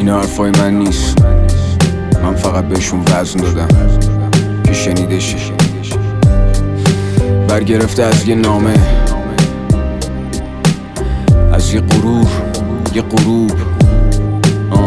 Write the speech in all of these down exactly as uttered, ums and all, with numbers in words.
این حرفای من نیست، من فقط بهشون وزن دادم که شنیده شه. برگرفته از یه نامه، از یه غرور، یه غروب. آه.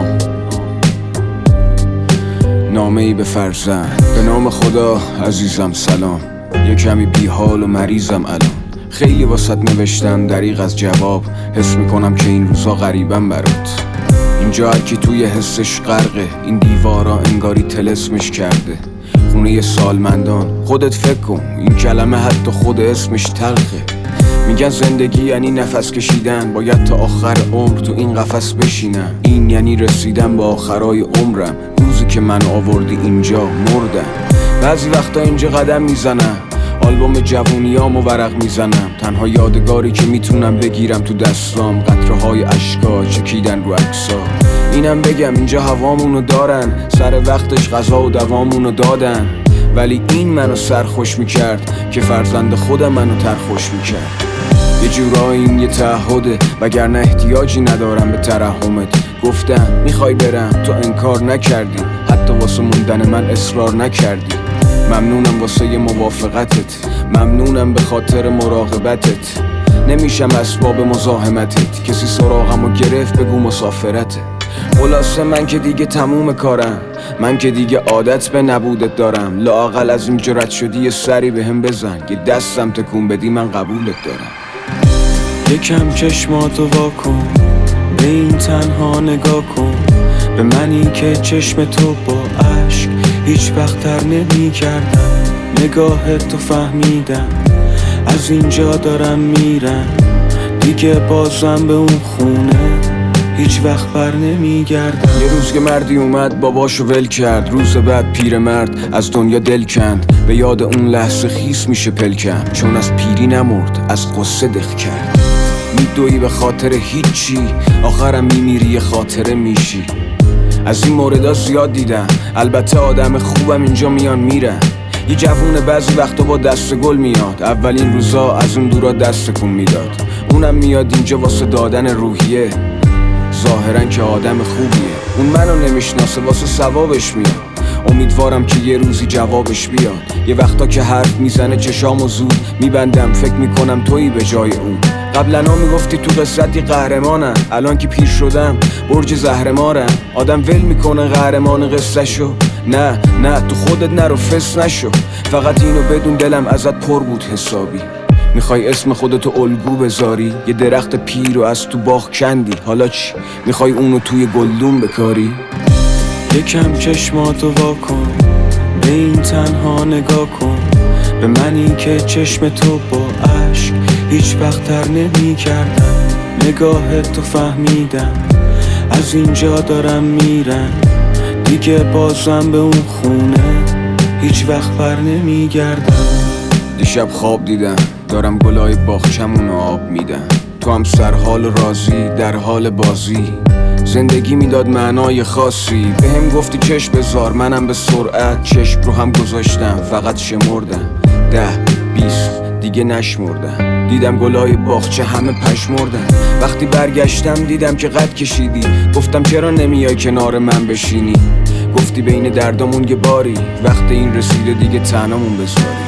نامه ای به فرزند. به نام خدا عزیزم سلام، یه کمی بی حال و مریضم الان. خیلی واسط نوشتم دریغ از جواب، حس میکنم که این روزا غریبم برات. اینجا هرکی توی حسش غرقه، این دیوارا انگاری طلسمش کرده. خونه سالمندان، خودت فکر کن این کلمه حتی خود اسمش تلخه. میگن زندگی یعنی نفس کشیدن، باید تا آخر عمر تو این قفس بشینم. این یعنی رسیدن به آخرای عمرم، روزی که من آوردی اینجا مردم. بعضی وقتا اینجا قدم میزنم، آلبوم جوونیامو ورق میزنم. تنها یادگاری که میتونم بگیرم تو دستام، قطره های اشکا چکیدن رو عکسا. اینم بگم اینجا هوامونو دارن، سر وقتش غذا و دوامونو دادن. ولی این منو سرخوش میکرد که فرزند خودم منو ترخوش میکرد. یه جورایی این یه تعهده، وگرنه احتیاجی ندارم به ترحمت. گفتم میخوای برم، تو انکار نکردی، حتی واسه موندن من اصرار نکردی. ممنونم واسه ی موافقتت، ممنونم به خاطر مراقبتت. نمیشم اسباب مزاحمتت، کسی سراغمو گرفت بگو مسافرته. خلاصه من که دیگه تموم کارم، من که دیگه عادت به نبودت دارم. لااقل از این جرأت شدی یه سری به هم بزن، یه دستم تکون بدی من قبولت دارم. یکم چشماتو واکن، به این تنها نگاه کن. به منی که چشم تو با عشق هیچ وقت تر نمی کردم. نگاهت تو فهمیدم، از اینجا دارم میرم. دیگه بازم به اون خونه هیچ وقت بر نمی گردم. یه روز که مردی اومد باباشو ول کرد، روز بعد پیرمرد از دنیا دل کند. به یاد اون لحظه خیس میشه پلکم، چون از پیری نمرد از قصه دق کرد. میدوی به خاطر هیچی، آخرم میمیری خاطره میشی. از این موردا زیاد دیدم، البته آدم خوبم اینجا میان میرن. یه جوونه بعضی وقتا با دست گل میاد، اولین روزا از اون دورا دست کن میداد. اونم میاد اینجا واسه دادن روحیه، ظاهرا که آدم خوبیه. اون منو نمیشناسه واسه ثوابش میاد، امیدوارم که یه روزی جوابش بیاد. یه وقتا که حرف میزنه چشامو زود میبندم، فکر میکنم تویی به جای اون. قبلا ها میگفتی تو قصتی قهرمانم، الان که پیر شدم برج زهرمارم. آدم ول میکنه قهرمان قصه شو، نه نه تو خودت نرو فس نشو. فقط اینو بدون دلم ازت پر بود حسابی. میخوای اسم خودتو الگو بذاری، یه درخت پیر رو از تو باغ کندی. حالا چی؟ میخوای اونو توی گلدون بکاری؟ یکم چشماتو واکن، به این تنها نگاه کن. به منی که چشم تو با عشق هیچ وقت تر نمی کردم. نگاهت تو فهمیدم، از اینجا دارم میرم. دیگه بازم به اون خونه هیچ وقت بر نمی گردم. دیشب خواب دیدم دارم گلای باغچمونو آب میدم. تو هم سرحال و راضی در حال بازی، زندگی میداد معنای خاصی. به هم گفتی چشم بذار، منم به سرعت چشم رو هم گذاشتم. فقط شمردم ده بیست دیگه نشمردم. دیدم گلای باغچه همه پشمردن. وقتی برگشتم دیدم که قد کشیدی. گفتم چرا نمیای کنار من بشینی؟ گفتی بین دردامون یه باری، وقت این رسیده دیگه تنهامون بذاری.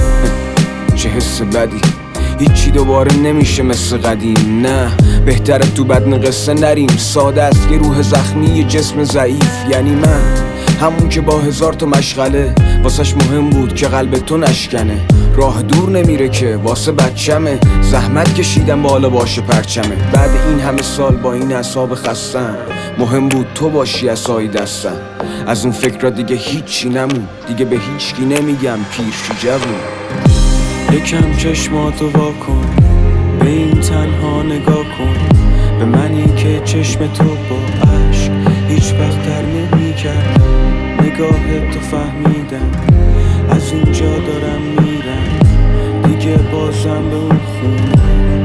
چه حس بدی، هیچی دوباره نمیشه مثل قدیم. نه بهتره تو بدن قصه نریم. ساده است یه روح زخمی، یه جسم ضعیف. یعنی من همون که با هزار تا مشغله واسش مهم بود که قلب تو نشکنه. راه دور نمیره که واسه بچمه، زحمت کشیدم بالا باشه پرچمه. بعد این همه سال با این اعصاب خستم، مهم بود تو باشی عصای دستم. از اون فکر را دیگه هیچی نمون، دیگه به هیچکی نمیگم پیر شو جوون. یکم چشماتو واکن، به این تنها نگاه کن. به منی که چشم تو با عشق هیچ وقت در نمی کردم. نگاهت تو فهمیدم، از اینجا دارم میرم. دیگه بازم به اون خونه